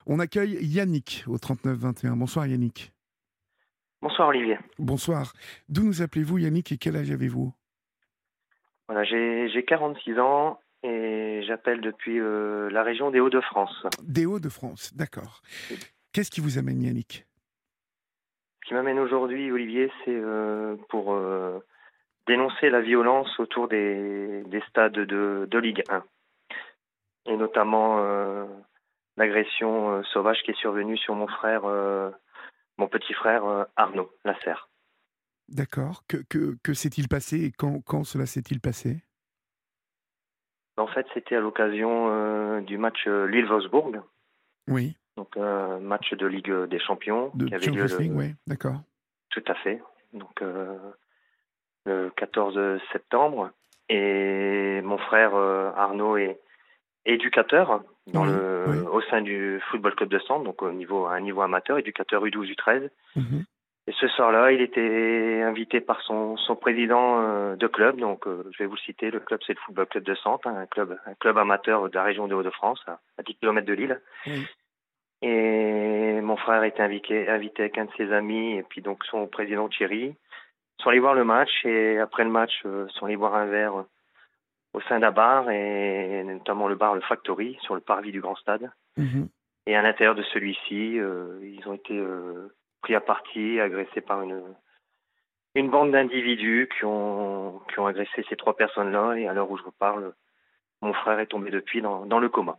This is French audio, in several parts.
On accueille Yannick au 39 21. Bonsoir Yannick. Bonsoir Olivier. Bonsoir. D'où nous appelez-vous Yannick et quel âge avez-vous? Voilà, j'ai 46 ans et j'appelle depuis la région des Hauts-de-France. Des Hauts-de-France, d'accord. Qu'est-ce qui vous amène Yannick? Ce qui m'amène aujourd'hui, Olivier, c'est pour dénoncer la violence autour des stades de Ligue 1 et notamment l'agression sauvage qui est survenue sur mon petit frère Arnaud Lasserre. D'accord. Que s'est-il passé et quand cela s'est-il passé? En fait, c'était à l'occasion du match Lille-Wolfsburg, Oui. donc match de Ligue des Champions De qui avait lieu Champions League, oui, d'accord. tout à fait. Donc le 14 septembre. Et mon frère Arnaud est éducateur Oui, oui. au sein du Football Club de Sens, donc à un niveau amateur, éducateur U12, U13. Mhm. Et ce soir-là, il était invité par son président de club. Donc, je vais vous le citer. Le club, c'est le Football Club de Sens, un club amateur de la région des Hauts-de-France, à 10 km de Lille. Oui. Et mon frère était invité avec un de ses amis, et puis donc son président Thierry. Ils sont allés voir le match, et après le match, ils sont allés boire un verre au sein d'un bar, et notamment le bar Le Factory, sur le parvis du Grand Stade. Mhm. Et à l'intérieur de celui-ci, ils ont été pris à partie, agressés par une bande d'individus qui ont agressé ces trois personnes-là. Et à l'heure où je vous parle, mon frère est tombé depuis dans le coma.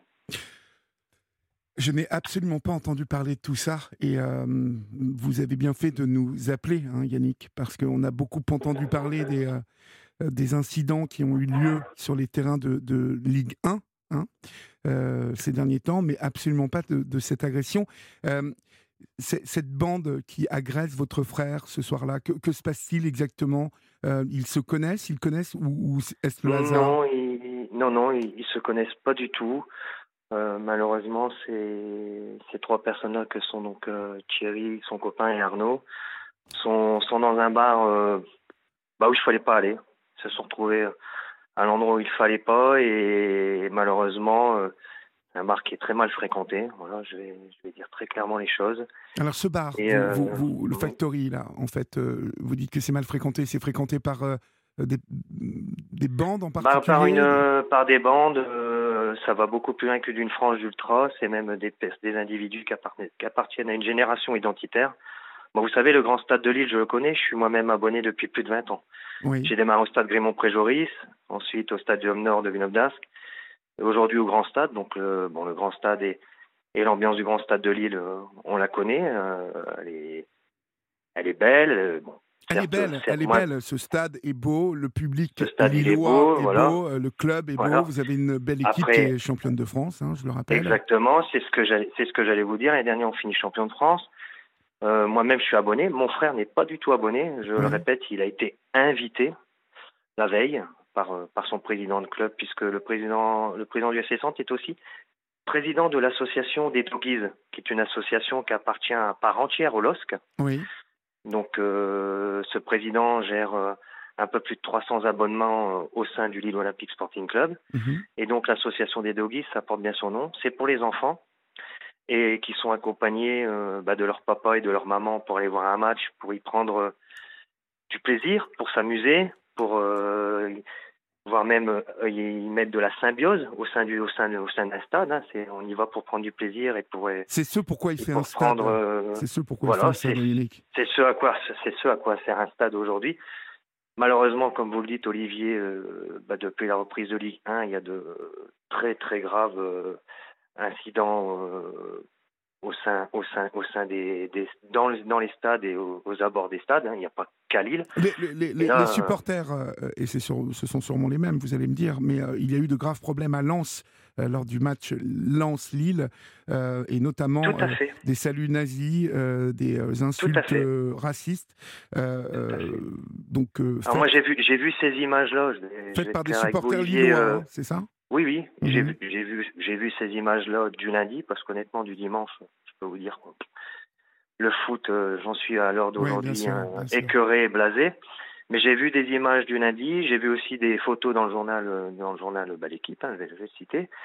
Je n'ai absolument pas entendu parler de tout ça et vous avez bien fait de nous appeler, hein, Yannick, parce qu'on a beaucoup entendu parler des incidents qui ont eu lieu sur les terrains de Ligue 1, hein, ces derniers temps, mais absolument pas de cette agression. Euh, cette bande qui agresse votre frère ce soir-là, que se passe-t-il exactement? Ils se connaissent, ou est-ce le hasard? Non, ils se connaissent pas du tout. Malheureusement, ces trois personnes-là que sont donc Thierry, son copain et Arnaud, sont dans un bar où il fallait pas aller. Ils se sont retrouvés à l'endroit où il fallait pas, et malheureusement, un bar qui est très mal fréquenté. Voilà, je vais dire très clairement les choses. Alors ce bar, Et le Factory, là, en fait, vous dites que c'est mal fréquenté, c'est fréquenté par des bandes en particulier? par des bandes, ça va beaucoup plus loin que d'une frange d'ultra. C'est même des individus qui appartiennent à une génération identitaire. Bon, vous savez, le grand stade de Lille, je le connais. Je suis moi-même abonné depuis plus de 20 ans. Oui. J'ai démarré au stade Grémont-Préjoris, ensuite au stadium Nord de Villeneuve-d'Ascq, et aujourd'hui au grand stade. Donc, le grand stade et l'ambiance du grand stade de Lille, on la connaît. Elle est belle. Bon, Elle certes, est moi, belle, ce stade est beau, le public ce stade, il est lillois beau, est voilà. beau, le club est beau, Voilà. vous avez une belle équipe qui Après, est championne de France, hein, je le rappelle. exactement, c'est ce que j'allais vous dire. L'année dernière, on finit champion de France. Moi-même, je suis abonné. Mon frère n'est pas du tout abonné. Je le Oui. répète, il a été invité la veille par son président de club, puisque le président du FC Nantes est aussi président de l'association des Doggies, qui est une association qui appartient à part entière au LOSC. Oui. Donc, ce président gère un peu plus de 300 abonnements au sein du Lille Olympique Sporting Club. Mhm. Et donc, l'association des Doggies, ça porte bien son nom. C'est pour les enfants et qui sont accompagnés de leur papa et de leur maman pour aller voir un match, pour y prendre du plaisir, pour s'amuser, pour voire même y mettre de la symbiose au sein d'un stade. Hein. On y va pour prendre du plaisir et C'est ce pourquoi il et fait un pour prendre stade. C'est ce pourquoi il fait un voilà, stade unique. c'est ce à quoi sert un stade aujourd'hui. Malheureusement, comme vous le dites, Olivier, depuis la reprise de Ligue 1, il y a de très très graves incidents au sein dans les stades et aux abords des stades. Hein. Il n'y a pas qu'à Lille. Et Les là, supporters, et ce sont sûrement les mêmes, vous allez me dire, mais il y a eu de graves problèmes à Lens lors du match Lens-Lille, et tout notamment à fait, des saluts nazis, des tout à insultes fait, racistes, tout à fait. donc Alors moi, j'ai vu ces images-là. Je faites vais être par des clair avec vous, supporters Olivier. lillois, hein, c'est ça? Oui, oui, Mhm. j'ai vu ces images-là du lundi, parce qu'honnêtement, du dimanche, je peux vous dire quoi. Le foot, j'en suis à l'heure Oui, bien d'aujourd'hui sûr, bien sûr. écœuré et blasé. Mais j'ai vu des images du lundi, j'ai vu aussi des photos dans le journal, L'Équipe, hein, je vais le citer.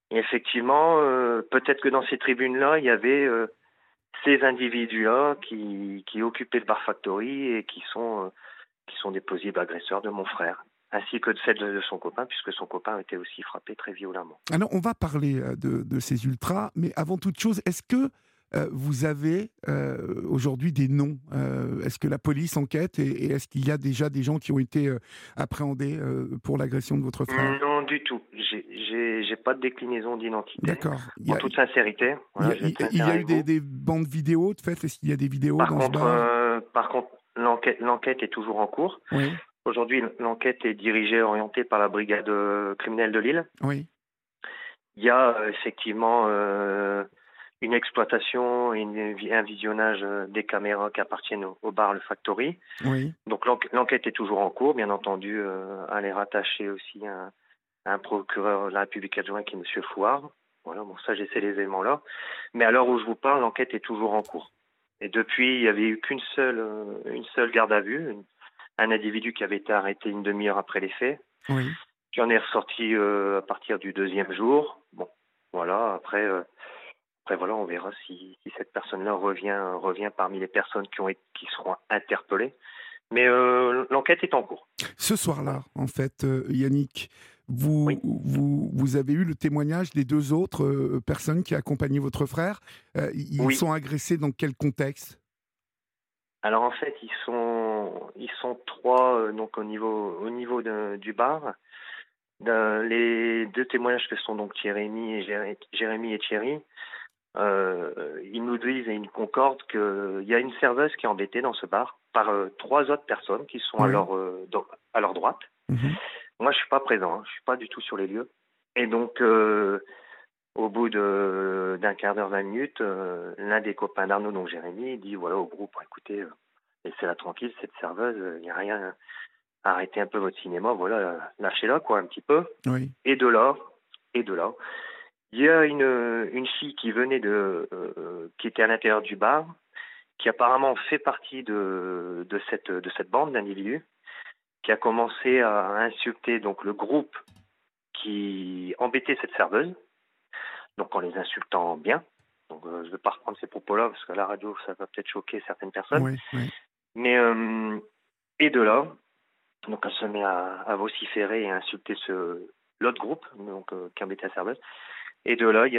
Et effectivement, peut-être que dans ces tribunes-là, il y avait ces individus-là qui occupaient le Bar Factory et qui sont des possibles agresseurs de mon frère, ainsi que de celle de son copain, puisque son copain a été aussi frappé très violemment. Alors, on va parler de ces ultras, mais avant toute chose, est-ce que vous avez aujourd'hui des noms? Est-ce que la police enquête et est-ce qu'il y a déjà des gens qui ont été appréhendés pour l'agression de votre frère? Non, du tout. J'ai pas de déclinaison d'identité. D'accord. En toute sincérité, voilà, je vais être Il sincère y a avec eu vous. des bandes vidéo de fait? Est-ce qu'il y a des vidéos dans ce bar? Par contre, l'enquête est toujours en cours. Oui, Aujourd'hui, l'enquête est dirigée et orientée par la brigade criminelle de Lille. oui, Il y a effectivement une exploitation et un visionnage des caméras qui appartiennent au bar Le Factory. oui. Donc l'enquête est toujours en cours, bien entendu. Elle est rattachée aussi à un procureur de la République adjoint qui est M. Fouard. Voilà, bon, ça j'ai ces éléments-là. Mais à l'heure où je vous parle, l'enquête est toujours en cours. Et depuis, il n'y avait eu une seule garde à vue, un individu qui avait été arrêté une demi-heure après les faits, Oui. qui en est ressorti à partir du deuxième jour. Bon, voilà, après voilà, on verra si cette personne-là revient parmi les personnes qui seront interpellées. Mais l'enquête est en cours. Ce soir-là, en fait, Yannick, Oui. vous avez eu le témoignage des deux autres personnes qui accompagnaient votre frère. Ils Oui. sont agressés dans quel contexte? Alors en fait, ils sont trois donc du bar. Les deux témoignages que sont donc Jérémy et Thierry, ils nous disent et ils nous concordent qu'il y a une serveuse qui est embêtée dans ce bar par trois autres personnes qui sont Oui. à leur droite. Mhm. Moi, je suis pas présent, hein, je suis pas du tout sur les lieux. Et donc, au bout d'un quart d'heure, 20 minutes, l'un des copains d'Arnaud, donc Jérémy, dit voilà au groupe, écoutez, laissez-la tranquille, cette serveuse, il n'y a rien, arrêtez un peu votre cinéma, voilà, lâchez-la quoi un petit peu. Oui. Et de là, il y a une fille qui venait qui était à l'intérieur du bar, qui apparemment fait partie de cette bande d'individus, qui a commencé à insulter donc le groupe qui embêtait cette serveuse, donc en les insultant bien. Donc je ne vais pas reprendre ces propos-là parce qu'à la radio ça va peut-être choquer certaines personnes. Oui. Oui. Mais et de là, donc elle se met à vociférer et à insulter l'autre groupe donc qui embêtait la serveuse. Et de là, il y a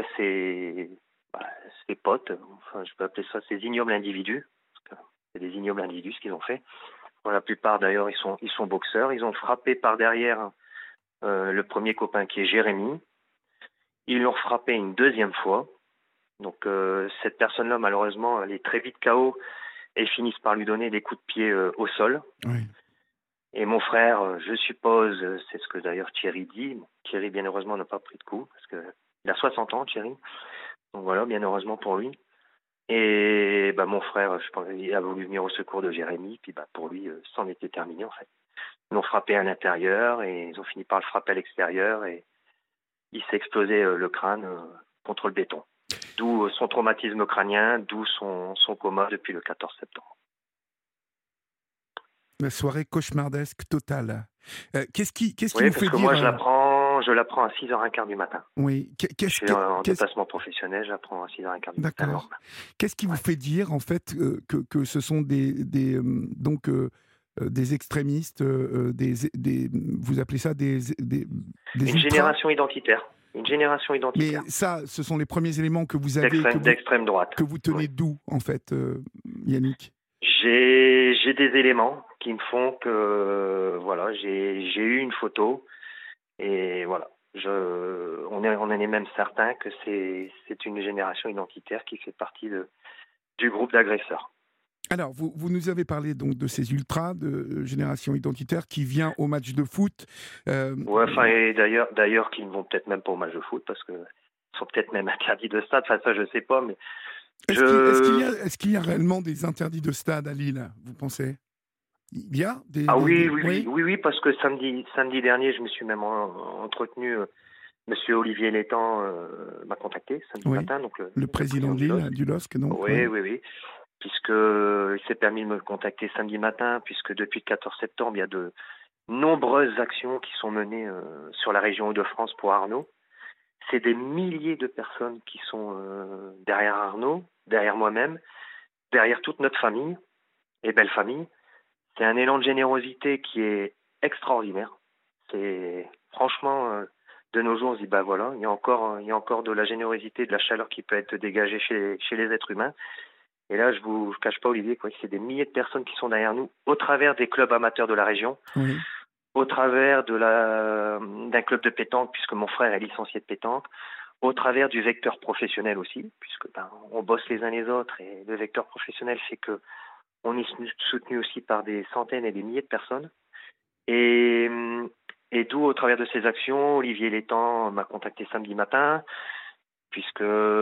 ces potes, enfin je peux appeler ça ces ignobles individus, parce que c'est des ignobles individus ce qu'ils ont fait. Pour la plupart d'ailleurs, ils sont boxeurs. Ils ont frappé par derrière le premier copain qui est Jérémy. Ils l'ont frappé une deuxième fois. Donc cette personne-là, malheureusement, elle est très vite KO et ils finissent par lui donner des coups de pied au sol. Oui. Et mon frère, je suppose, c'est ce que d'ailleurs Thierry dit. Bon, Thierry, bien heureusement, n'a pas pris de coup parce qu'il a 60 ans, Thierry. Donc voilà, bien heureusement pour lui. Et mon frère, je pense, il a voulu venir au secours de Jérémy, puis pour lui, c'en était terminé en fait. Ils l'ont frappé à l'intérieur et ils ont fini par le frapper à l'extérieur et il s'est explosé le crâne contre le béton. D'où son traumatisme crânien, d'où son coma depuis le 14 septembre. La soirée cauchemardesque totale. Qu'est-ce qui Oui, vous parce fait que dire... moi, je l'apprends à 6h15 du matin. Oui. Je suis en déplacement professionnel, j'apprends à 6h15 du matin. D'accord. Qu'est-ce qui vous fait dire, en fait, que ce sont des extrémistes, vous appelez ça des Une ultras? génération identitaire. Une génération identitaire. Mais ça, ce sont les premiers éléments que vous avez, d'extrême droite. que vous tenez Oui. d'où, en fait, Yannick? J'ai des éléments qui me font que voilà, j'ai eu une photo et voilà. On en est même certain que c'est une génération identitaire qui fait partie du groupe d'agresseurs. Alors, vous nous avez parlé donc de ces ultras de génération identitaire qui vient au match de foot. Et d'ailleurs, qui ne vont peut-être même pas au match de foot parce que sont peut-être même interdits de stade. Enfin, ça, je sais pas, mais Est-ce qu'il y a réellement des interdits de stade à Lille, vous pensez? Il y a oui, parce que samedi dernier, je me suis même entretenu. Monsieur Olivier Létang m'a contacté samedi matin, donc le président de Lille, du LOSC, donc. Oui, puisqu'il s'est permis de me contacter samedi matin, puisque depuis le 14 septembre, il y a de nombreuses actions qui sont menées sur la région Hauts-de-France pour Arnaud. c'est des milliers de personnes qui sont derrière Arnaud, derrière moi-même, derrière toute notre famille et belle famille. C'est un élan de générosité qui est extraordinaire. C'est franchement, de nos jours, on se dit, bah voilà, il y a encore de la générosité, de la chaleur qui peut être dégagée chez les êtres humains. Et là, je vous cache pas, Olivier, quoi, c'est des milliers de personnes qui sont derrière nous, au travers des clubs amateurs de la région, Oui. au travers d'un club de pétanque, puisque mon frère est licencié de pétanque, au travers du vecteur professionnel aussi, puisque on bosse les uns les autres, et le vecteur professionnel fait que on est soutenu aussi par des centaines et des milliers de personnes. Et, et d'où, au travers de ces actions, Olivier Létang m'a contacté samedi matin, puisque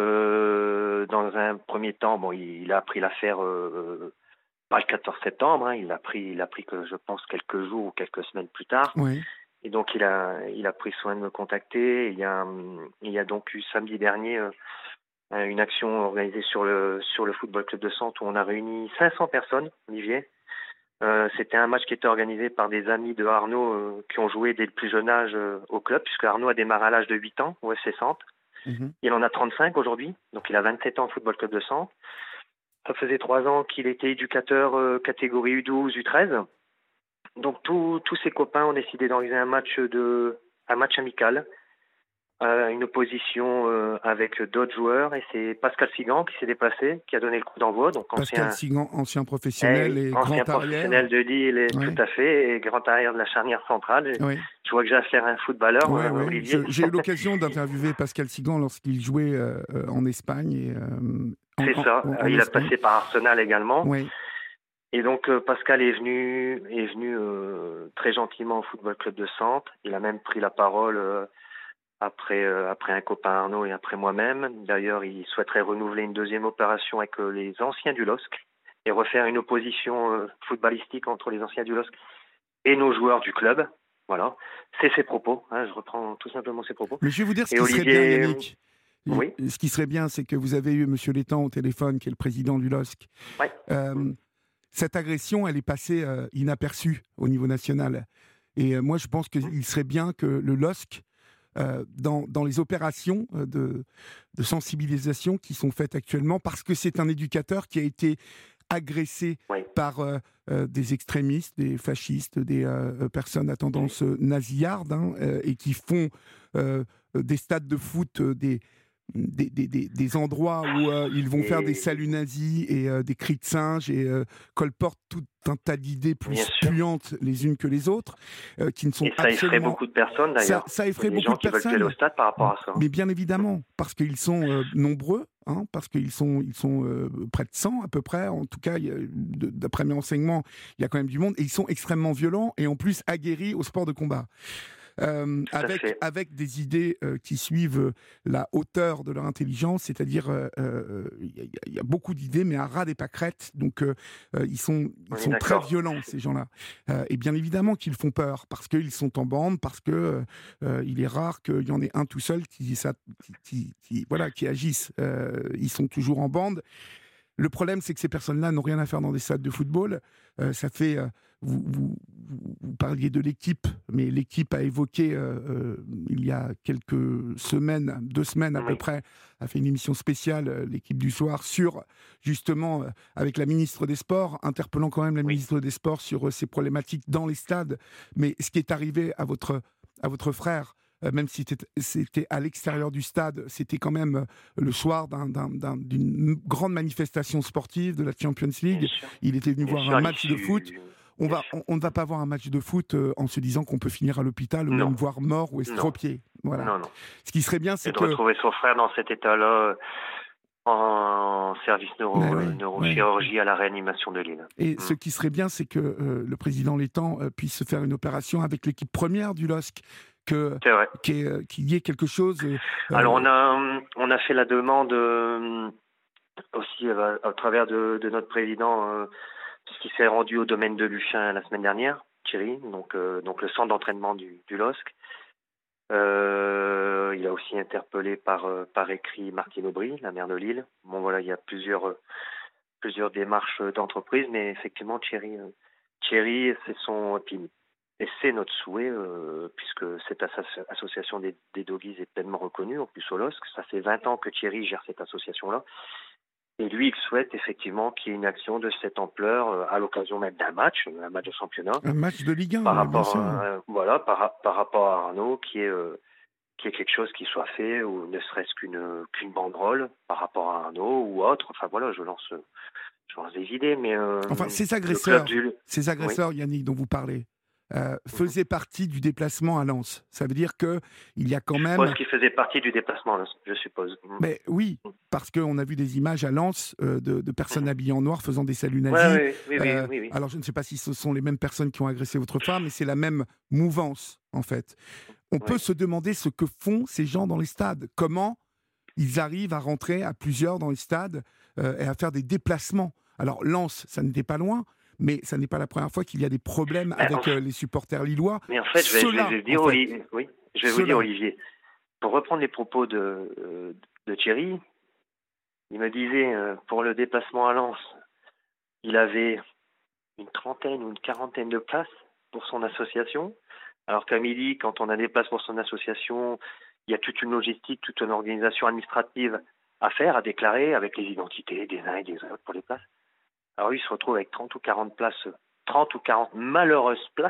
dans un premier temps, bon, il a appris l'affaire pas le 14 septembre, hein, il a pris que je pense quelques jours ou quelques semaines plus tard. Oui. Et donc il a pris soin de me contacter. Il y a donc eu samedi dernier une action organisée sur le Football Club de Sante où on a réuni 500 personnes, Olivier. C'était un match qui était organisé par des amis de Arnaud qui ont joué dès le plus jeune âge au club, puisque Arnaud a démarré à l'âge de 8 ans au FC Sante. Mhm. Il en a 35 aujourd'hui, donc il a 27 ans au Football Club de Sante. Ça faisait 3 ans qu'il était éducateur catégorie U12, U13. Donc tous ses copains ont décidé d'organiser un match amical, une opposition avec d'autres joueurs, et c'est Pascal Sigan qui s'est déplacé, qui a donné le coup d'envoi. Donc Pascal Sigan, ancien professionnel et ancien grand arrière. professionnel de Lille, Oui. tout à fait, et grand arrière de la charnière centrale. Oui. Je vois que j'ai affaire à un footballeur, Ouais, ouais. Olivier. J'ai eu l'occasion d'interviewer Pascal Sigan lorsqu'il jouait en Espagne. Et, C'est ça. Il a Espagne. passé par Arsenal également. Oui. Et donc Pascal est venu très gentiment au Football Club de Sante. Il a même pris la parole après un copain Arnaud et après moi-même. D'ailleurs, il souhaiterait renouveler une deuxième opération avec les anciens du LOSC et refaire une opposition footballistique entre les anciens du LOSC et nos joueurs du club. Voilà, c'est ses propos. Hein, je reprends tout simplement ses propos. Mais je vais vous dire ce et qui Olivier... serait bien, Yannick. Oui. Ce qui serait bien, c'est que vous avez eu M. Létang au téléphone, qui est le président du LOSC. Ouais. Cette agression, elle est passée inaperçue au niveau national. Et moi, je pense qu'il serait bien que le LOSC, dans les opérations de sensibilisation qui sont faites actuellement, parce que c'est un éducateur qui a été agressé par des extrémistes, des fascistes, des personnes à tendance nasillarde, hein, et qui font des stades de foot, des endroits où ils vont faire des saluts nazis et des cris de singe et colportent tout un tas d'idées plus puantes les unes que les autres, qui ne sont absolument... Et ça effraie beaucoup de personnes d'ailleurs. Ça effraie beaucoup de personnes. Il y a des gens qui veulent tuer au stade par rapport à ça. Mais bien évidemment, parce qu'ils sont nombreux, hein, parce qu'ils sont près de 100 à peu près. En tout cas, d'après mes renseignements, il y a quand même du monde. Et ils sont extrêmement violents et en plus aguerris au sport de combat. Avec des idées qui suivent la hauteur de leur intelligence, c'est-à-dire il y a beaucoup d'idées, mais à ras des pâquerettes. Donc ils sont très violents, ces gens-là. Et bien évidemment qu'ils font peur, parce qu'ils sont en bande, parce que il est rare qu'il y en ait un tout seul qui agisse. Ils sont toujours en bande. Le problème, c'est que ces personnes-là n'ont rien à faire dans des stades de football. Ça fait... Vous parliez de l'équipe, mais l'équipe a évoqué, il y a quelques semaines, 2 semaines à peu près, a fait une émission spéciale, l'équipe du soir, sur, justement, avec la ministre des Sports, interpellant quand même la ministre des Sports sur ces problématiques dans les stades. Mais ce qui est arrivé à votre frère, même si c'était à l'extérieur du stade, c'était quand même le soir d'une grande manifestation sportive de la Champions League. Il était venu voir un match de foot. On ne va pas voir un match de foot en se disant qu'on peut finir à l'hôpital ou même voir mort ou estropié. Voilà. Non. Ce qui serait bien, c'est de retrouver son frère dans cet état-là en service neurochirurgie à la réanimation de Lille. Et ce qui serait bien, c'est que le président Létang puisse faire une opération avec l'équipe première du LOSC. Qu'il y ait quelque chose... Alors, on a fait la demande aussi au travers de notre président... qui s'est rendu au domaine de Luchin la semaine dernière, Thierry, donc le centre d'entraînement du LOSC. Il a aussi interpellé par écrit Martine Aubry, la maire de Lille. Bon voilà, il y a plusieurs démarches d'entreprise, mais effectivement Thierry, c'est son... Et c'est notre souhait, puisque cette association des Doggies est pleinement reconnue, en plus au LOSC. Ça fait 20 ans que Thierry gère cette association-là. Et lui, il souhaite effectivement qu'il y ait une action de cette ampleur, à l'occasion même d'un match, un match de championnat, Un match de Ligue 1, par ouais, bien rapport sûr. par rapport à Arnaud, qui est quelque chose qui soit fait, ou ne serait-ce qu'une banderole par rapport à Arnaud ou autre. Enfin voilà, je lance des idées, mais Enfin, le club du... ces Oui. agresseurs, Yannick, dont vous parlez, faisaient partie du déplacement à Lens. Ça veut dire qu'il y a quand Ou même... est-ce qu'il faisait partie du déplacement, là, je suppose. Mais oui, parce qu'on a vu des images à Lens de personnes habillées en noir faisant des saluts Ouais, nazis. oui. Alors, je ne sais pas si ce sont les mêmes personnes qui ont agressé votre femme, mais c'est la même mouvance, en fait. On peut Oui. se demander ce que font ces gens dans les stades. Comment ils arrivent à rentrer à plusieurs dans les stades et à faire des déplacements. Alors, Lens, ça n'était pas loin, mais ça n'est pas la première fois qu'il y a des problèmes avec les supporters lillois. Mais en fait, je vais vous dire, Olivier, pour reprendre les propos de Thierry, il me disait, pour le déplacement à Lens, il avait une trentaine ou une quarantaine de places pour son association, alors qu'à midi, quand on a des places pour son association, il y a toute une logistique, toute une organisation administrative à faire, à déclarer, avec les identités des uns et des autres pour les places. Alors lui, il se retrouve avec 30 ou 40 places, 30 ou 40 malheureuses places.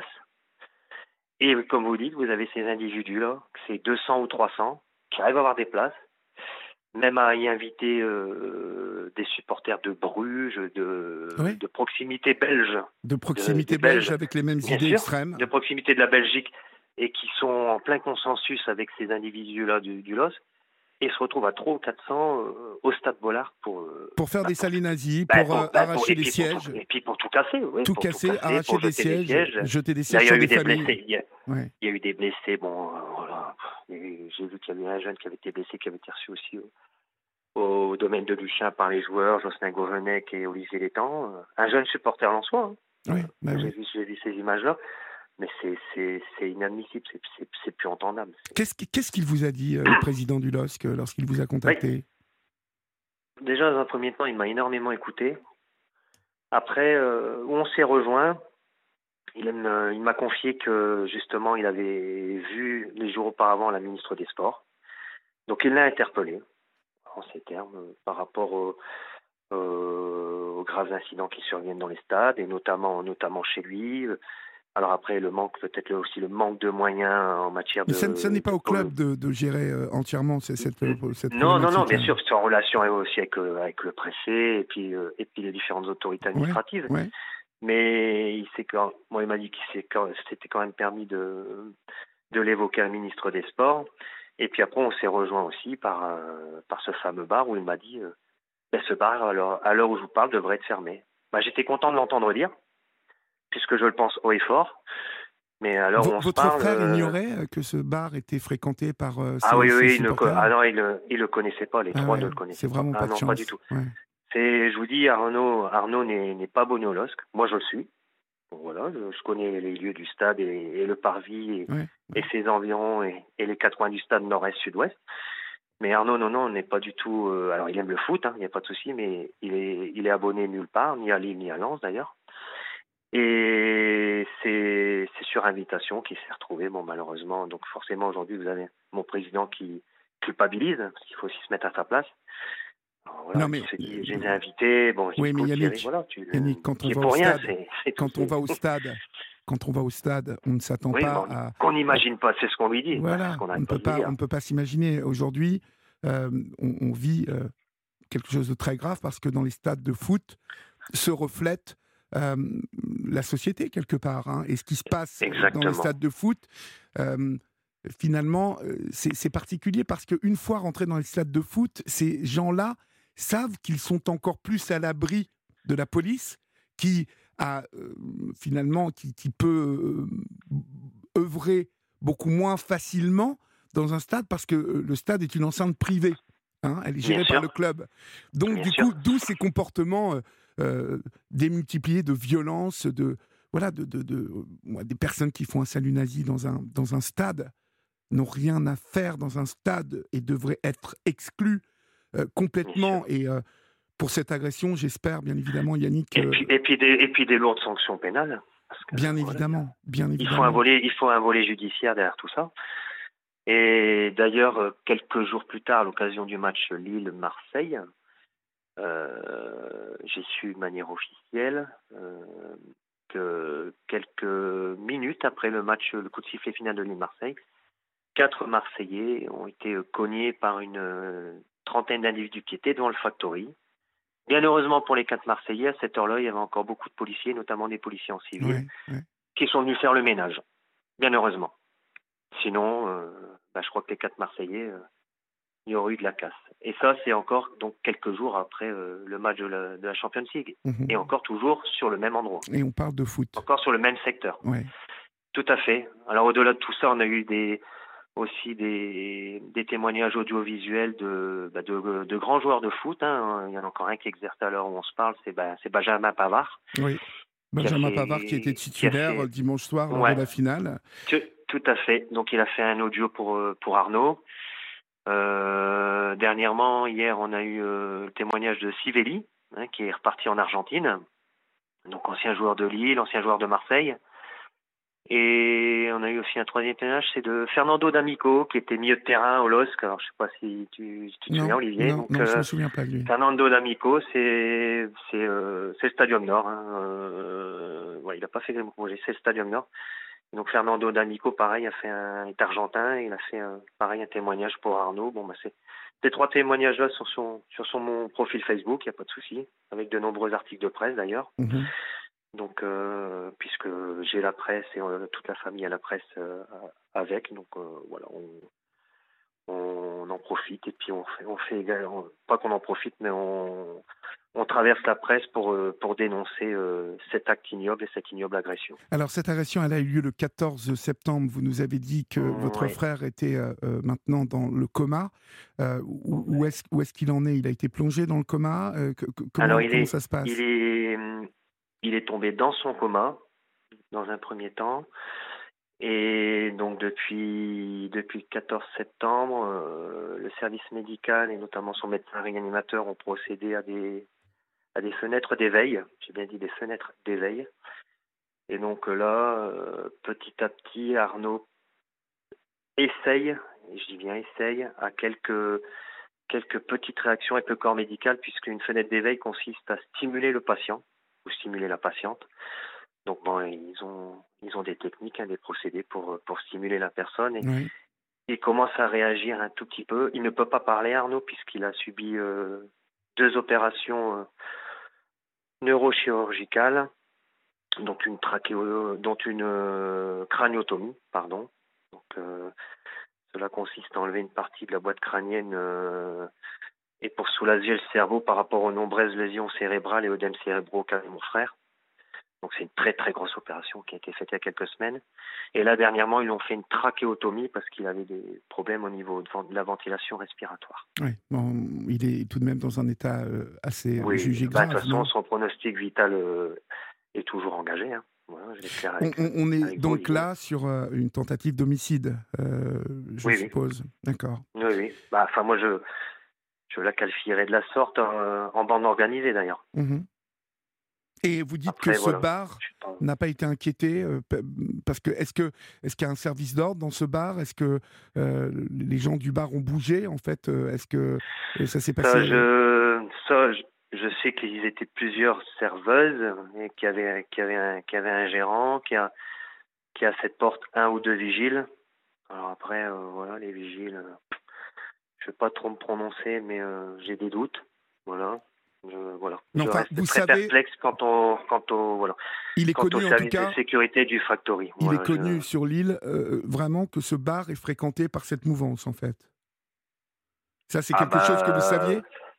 Et comme vous dites, vous avez ces individus-là, c'est 200 ou 300, qui arrivent à avoir des places, même à y inviter des supporters de Bruges, de proximité belge. De proximité belge, avec les mêmes idées extrêmes. De proximité de la Belgique, et qui sont en plein consensus avec ces individus-là du LOS, et se retrouvent à 300 ou 400 au Stade Bollard pour faire des saluts nazis, pour arracher des sièges. Et puis pour tout casser, oui. Tout casser, arracher des sièges, jeter des sièges sur des familles. Il y a eu des blessés, bon, voilà. J'ai vu qu'il y avait un jeune qui avait été blessé, qui avait été reçu aussi au domaine de Luchin par les joueurs, Jocelyn Govenec et Olivier Létang. Un jeune supporter lensois. Oui, j'ai vu ces images-là. Mais c'est inadmissible, c'est plus entendable. Qu'est-ce qu'il vous a dit, le président du LOSC, lorsqu'il vous a contacté ? Déjà, dans un premier temps, il m'a énormément écouté. Après, où on s'est rejoints, il m'a confié que, justement, il avait vu les jours auparavant la ministre des Sports. Donc, il l'a interpellé, en ces termes, par rapport aux graves incidents qui surviennent dans les stades, et notamment chez lui. Alors après, le manque de moyens en matière de... Ça n'est pas au club de gérer entièrement cette Non, bien sûr, c'est en relation aussi avec le préfet et puis les différentes autorités administratives. Ouais. Mais il m'a dit qu'il s'était quand même permis de l'évoquer à un ministre des Sports. Et puis après, on s'est rejoint aussi par ce fameux bar où il m'a dit ce bar, à l'heure où je vous parle, devrait être fermé. J'étais content de l'entendre dire, puisque je le pense haut et fort. Mais alors, votre frère ignorait que ce bar était fréquenté par ces supporters. Il le connaissait pas, les trois ne le connaissaient pas. C'est vraiment pas de chance. Pas du tout. Ouais. Je vous dis, Arnaud n'est pas abonné au LOSC. Moi, je le suis. Donc, voilà, je connais les lieux du stade et le parvis et ses environs et les 4 coins du stade nord-est, sud-ouest. Mais Arnaud, non, n'est pas du tout... alors, il aime le foot, il n'y a pas de souci, mais il est abonné nulle part, ni à Lille, ni à Lens, d'ailleurs. Et c'est sur invitation qu'il s'est retrouvé, malheureusement. Donc forcément, aujourd'hui, vous avez mon président qui culpabilise, parce qu'il faut aussi se mettre à sa place. Alors, voilà, il se dit, je les ai invités, oui, mais Yannick, quand on va au stade, on ne s'attend pas à... Qu'on n'imagine pas, c'est ce qu'on lui dit. Voilà, on ne peut pas s'imaginer. Aujourd'hui, on vit quelque chose de très grave, parce que dans les stades de foot se reflète la société quelque part, et ce qui se passe dans les stades de foot, finalement, c'est particulier, parce qu'une fois rentrés dans les stades de foot, ces gens-là savent qu'ils sont encore plus à l'abri de la police, qui peut œuvrer beaucoup moins facilement dans un stade, parce que le stade est une enceinte privée, elle est gérée par le club. Donc d'où ces comportements démultipliés de violence, des personnes qui font un salut nazi dans un stade n'ont rien à faire dans un stade et devraient être exclus complètement. Et pour cette agression, j'espère bien évidemment, Yannick... Et puis des lourdes sanctions pénales. Parce que, Bien voilà, évidemment, bien il faut un évidemment. volet, il faut un volet judiciaire derrière tout ça. Et d'ailleurs, quelques jours plus tard, à l'occasion du match Lille-Marseille, j'ai su de manière officielle que quelques minutes après le match, le coup de sifflet final de Lille-Marseille, 4 Marseillais ont été cognés par une trentaine d'individus qui étaient devant le Factory. Bien heureusement pour les 4 Marseillais, à cette heure-là, il y avait encore beaucoup de policiers, notamment des policiers en civil, Ouais, ouais. qui sont venus faire le ménage. Bien heureusement. Sinon, je crois que les 4 Marseillais, il y aurait eu de la casse. Et ça, c'est encore donc quelques jours après le match de la Champions League. Mhm. Et encore toujours sur le même endroit. Et on parle de foot. Encore sur le même secteur. Ouais. Tout à fait. Alors au-delà de tout ça, on a eu aussi des témoignages audiovisuels de grands joueurs de foot. Hein. Il y en a encore un qui exerce à l'heure où on se parle, c'est Benjamin Pavard. Oui. Benjamin Pavard qui était qui a titulaire fait dimanche soir lors de ouais, la finale. tout à fait. Donc il a fait un audio pour Arnaud. Dernièrement, hier, on a eu le témoignage de Sivelli, qui est reparti en Argentine. Donc ancien joueur de Lille, ancien joueur de Marseille. Et on a eu aussi un troisième témoignage, c'est de Fernando D'Amico, qui était milieu de terrain au LOSC. Alors, je sais pas si tu te souviens, Non, Olivier. non, Donc, non, je me souviens pas de lui. Fernando D'Amico, c'est le Stadium Nord. Hein. Il n'a pas fait Grémy Congé, c'est le Stadium Nord. Donc, Fernando D'Amico, pareil, est argentin. Il a fait, pareil, un témoignage pour Arnaud. Bon, ces 3 témoignages-là sont sur mon profil Facebook, il n'y a pas de souci, avec de nombreux articles de presse, d'ailleurs. Mhm. Donc, puisque j'ai la presse et toute la famille a la presse avec, donc voilà, on en profite et puis on fait également, pas qu'on en profite, mais on traverse la presse pour dénoncer cet acte ignoble et cette ignoble agression. Alors, cette agression, elle a eu lieu le 14 septembre. Vous nous avez dit que votre Oui. frère était maintenant dans le coma. Où est-ce qu'il en est? Il a été plongé dans le coma? Alors, Comment ça se passe? il est tombé dans son coma dans un premier temps. Et donc depuis le 14 septembre, le service médical et notamment son médecin réanimateur ont procédé à des fenêtres d'éveil. J'ai bien dit des fenêtres d'éveil. Et donc là, petit à petit, Arnaud essaye, et je dis bien essaye, à quelques petites réactions avec le corps médical, puisque une fenêtre d'éveil consiste à stimuler le patient ou stimuler la patiente. Donc ils ont des techniques, des procédés pour stimuler la personne et Oui. il commence à réagir un tout petit peu. Il ne peut pas parler, Arnaud, puisqu'il a subi 2 opérations neurochirurgicales, dont une craniotomie, pardon. Donc cela consiste à enlever une partie de la boîte crânienne et pour soulager le cerveau par rapport aux nombreuses lésions cérébrales et œdèmes cérébraux qu'a mon frère. Donc c'est une très très grosse opération qui a été faite il y a quelques semaines. Et là dernièrement ils ont fait une trachéotomie parce qu'il avait des problèmes au niveau de la ventilation respiratoire. Oui. Bon, il est tout de même dans un état assez Oui, jugé de toute grave, façon non? son pronostic vital est toujours engagé. Hein. Voilà, je vais être clair On est avec vous, donc Olivier. là sur une tentative d'homicide, je Oui, oui, suppose. D'accord. oui, oui. Moi je la qualifierais de la sorte en bande organisée d'ailleurs. Mhm. Et vous dites que Après ce voilà, bar je sais pas. n'a pas été inquiété parce que est-ce qu'il y a un service d'ordre dans ce bar? Est-ce que les gens du bar ont bougé en fait? Est-ce que ça s'est Ça, passé? je sais qu'ils étaient plusieurs serveuses et qu'il y avait un gérant, qui a à cette porte 1 ou 2 vigiles. Alors après, voilà, les vigiles, je vais pas trop me prononcer, mais j'ai des doutes. Voilà. Mais Je enfin, reste vous très savez, perplexe il est quant au connu en tout service de cas. sécurité du Factory. Il est Voilà, connu sur l'île vraiment que ce bar est fréquenté par cette mouvance en fait. Ça, c'est ah quelque chose que vous saviez?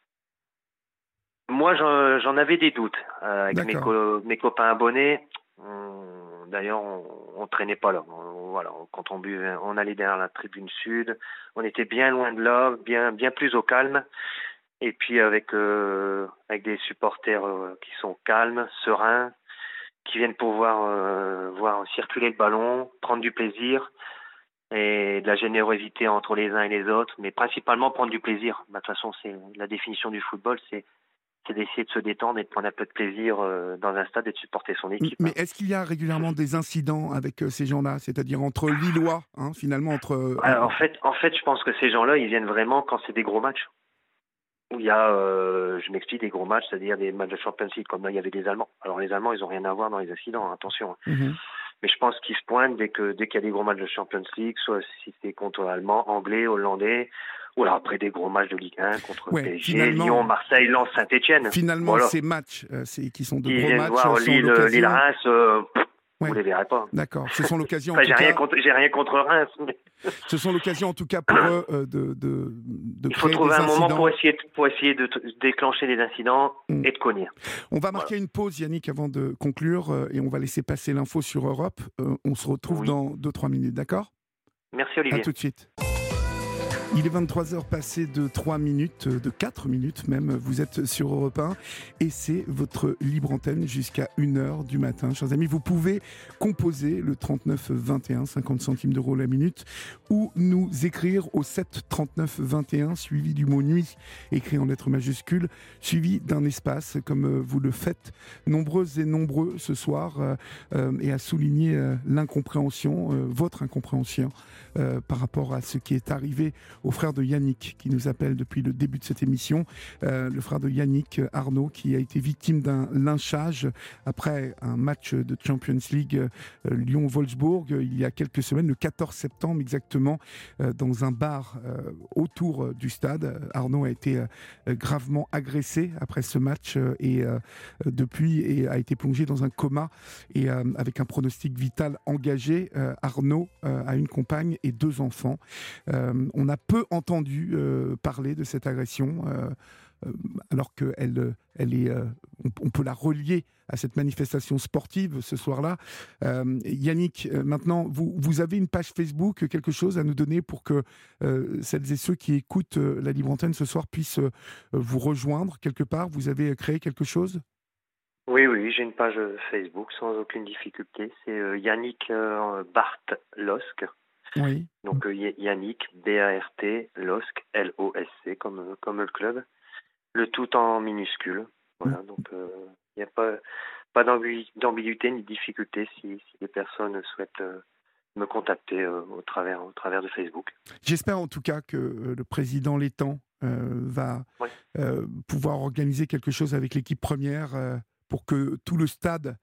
moi j'en avais des doutes avec D'accord. mes copains abonnés. D'ailleurs, on traînait pas là. Voilà, quand on buvait, on allait derrière la tribune sud. On était bien loin de là, bien plus au calme. Et puis avec des supporters qui sont calmes, sereins, qui viennent pour voir circuler le ballon, prendre du plaisir et de la générosité entre les uns et les autres, mais principalement prendre du plaisir. De toute façon, c'est la définition du football, c'est c'est d'essayer de se détendre et de prendre un peu de plaisir dans un stade et de supporter son équipe. Mais est-ce qu'il y a régulièrement des incidents avec ces gens-là, c'est-à-dire entre Lillois, finalement entre... En fait, je pense que ces gens-là, ils viennent vraiment quand c'est des gros matchs. Où il y a, je m'explique, des gros matchs, c'est-à-dire des matchs de Champions League, comme là, il y avait des Allemands. Alors les Allemands, ils n'ont rien à voir dans les incidents, attention. Mais je pense qu'ils se pointent dès qu'il y a des gros matchs de Champions League, soit si c'est contre Allemands, Anglais, Hollandais, ou alors après des gros matchs de Ligue 1 contre PSG, Lyon, Marseille, Lens, Saint-Etienne. Finalement, voilà. Ces matchs qui sont de ils gros viennent matchs voir sont Lille-Reims, Ouais. vous les verrez pas. D'accord, ce sont l'occasion. Enfin, j'ai rien contre Reims. Mais... Ce sont l'occasion, en tout cas, pour eux de il faut trouver un moment pour essayer de déclencher les incidents et de cogner. On va marquer une pause, Yannick, avant de conclure, et on va laisser passer l'info sur Europe. On se retrouve dans 2-3 minutes, d'accord ? Merci Olivier. À tout de suite. Il est 23h passé de 3 minutes, de 4 minutes même, vous êtes sur Europe 1 et c'est votre libre antenne jusqu'à 1h du matin. Chers amis, vous pouvez composer le 39 21, 50 centimes d'euros la minute ou nous écrire au 7 39 21 suivi du mot nuit écrit en lettres majuscules, suivi d'un espace comme vous le faites nombreuses et nombreux ce soir et à souligner l'incompréhension, votre incompréhension par rapport à ce qui est arrivé au frère de Yannick qui nous appelle depuis le début de cette émission, le frère de Yannick, Arnaud, qui a été victime d'un lynchage après un match de Champions League Lyon-Wolfsburg il y a quelques semaines, le 14 septembre exactement, dans un bar autour du stade. Arnaud a été gravement agressé après ce match et depuis a été plongé dans un coma et avec un pronostic vital engagé. Arnaud a une compagne et 2 enfants. On a peu entendu parler de cette agression, alors qu'elle est, on peut la relier à cette manifestation sportive ce soir-là. Yannick, maintenant, vous avez une page Facebook, quelque chose à nous donner pour que celles et ceux qui écoutent la Libre Antenne ce soir puissent vous rejoindre quelque part. Vous avez créé quelque chose ? Oui, j'ai une page Facebook sans aucune difficulté. C'est Yannick Barth-Losc. Oui. Donc Yannick, B-A-R-T, Losc, L-O-S-C, comme le club. Le tout en minuscule. Voilà, donc il n'y a pas d'ambiguïté ni de difficulté si les personnes souhaitent me contacter au travers de Facebook. J'espère en tout cas que le président Létang va pouvoir organiser quelque chose avec l'équipe première pour que tout le stade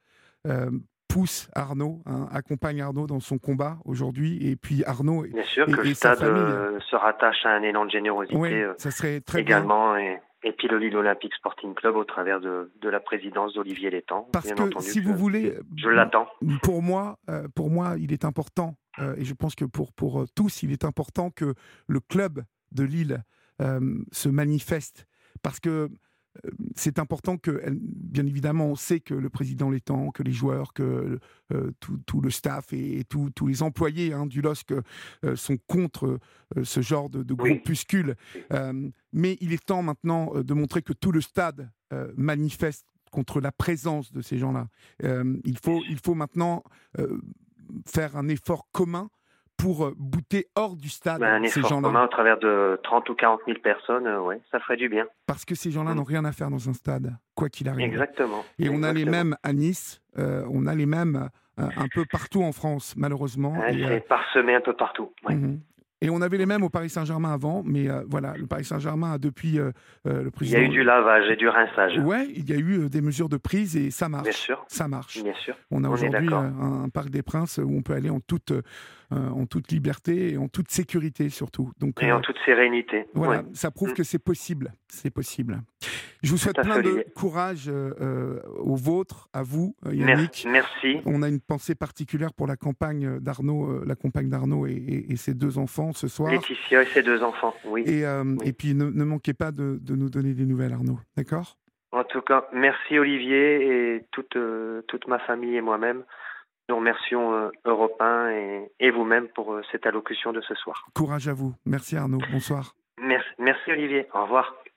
pousse Arnaud, accompagne Arnaud dans son combat aujourd'hui, et puis Arnaud bien sûr que et le stade se rattache à un élan de générosité ça serait très également, et puis le Lille Olympique Sporting Club au travers de la présidence d'Olivier Létang. Parce que si vous voulez, je l'attends. Pour moi, il est important, et je pense que pour tous, il est important que le club de Lille se manifeste, parce que c'est important que, bien évidemment, on sait que le président Létang, que les joueurs, que tout le staff et tous les employés du LOSC sont contre ce genre de groupuscule. Mais il est temps maintenant de montrer que tout le stade manifeste contre la présence de ces gens-là. Il faut maintenant faire un effort commun pour bouter hors du stade ces gens-là. Un effort commun au travers de 30 ou 40 000 personnes, ça ferait du bien. Parce que ces gens-là n'ont rien à faire dans un stade, quoi qu'il arrive. Exactement. Et on a les mêmes à Nice, on a les mêmes un peu partout en France, malheureusement. C'est parsemé un peu partout. Ouais. Et on avait les mêmes au Paris Saint-Germain avant, mais voilà, le Paris Saint-Germain a depuis le président... Il y a eu du lavage et du rinçage. Ouais, il y a eu des mesures de prise et ça marche. Bien sûr. Ça marche. Bien sûr. On a aujourd'hui un Parc des Princes où on peut aller en toute liberté et en toute sécurité surtout. Donc, et en toute sérénité. Voilà, ça prouve que c'est possible. C'est possible. Je vous souhaite plein de courage au vôtre, à vous, Yannick. Merci. On a une pensée particulière pour la compagne d'Arnaud et ses 2 enfants ce soir. Laetitia et ses 2 enfants, oui. Et puis ne manquez pas de nous donner des nouvelles, Arnaud. D'accord ? En tout cas, merci Olivier et toute ma famille et moi-même. Nous remercions Europe 1 et vous-même pour cette allocution de ce soir. Courage à vous. Merci Arnaud. Bonsoir. Merci Olivier. Au revoir.